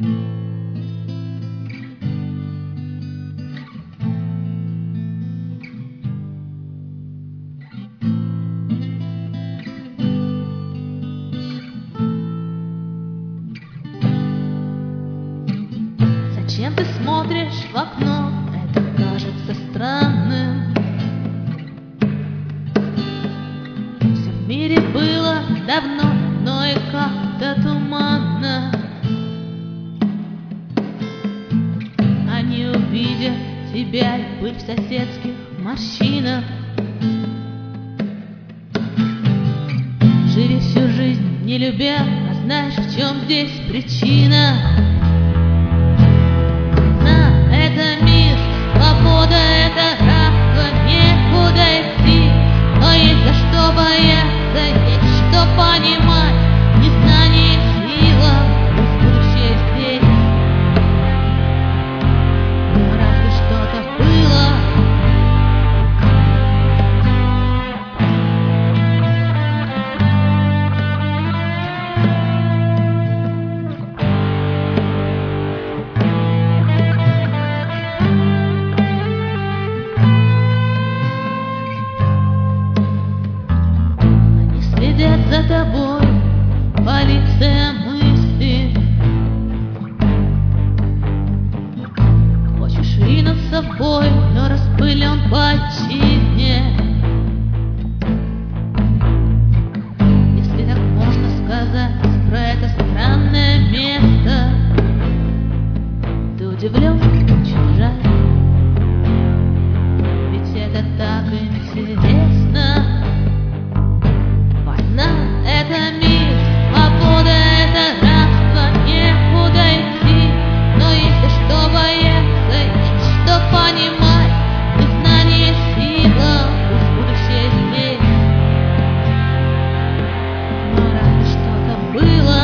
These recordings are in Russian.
Зачем ты смотришь в окно? Это кажется странным. Все в мире было давно, но и как-то туманно. Они увидят тебя и пыль в соседских морщинах. Живи всю жизнь не любя, а знаешь, в чем здесь причина. Это мир, свобода, это рабство, некуда идти, но есть за что бояться, есть что понимать, незнание сила, пусть будущее здесь, но разве что-то было. За тобой полиция мысли. Хочешь ринуться в бой, но распылен по отчизне. Если так можно сказать про это странное место, ты удивлен, очень жаль, ведь это так интересно. Это мир, свобода, это рабство, некуда идти, но есть за что бояться, есть что понимать, незнание сила, пусть будущее здесь, но разве что-то было.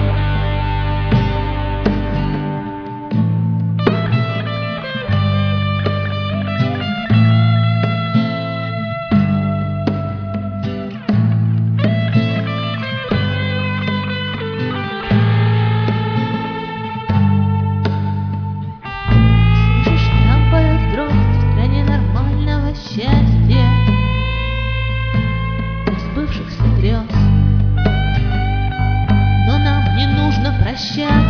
Счастье сбывшихся грез, но нам не нужно прощаться.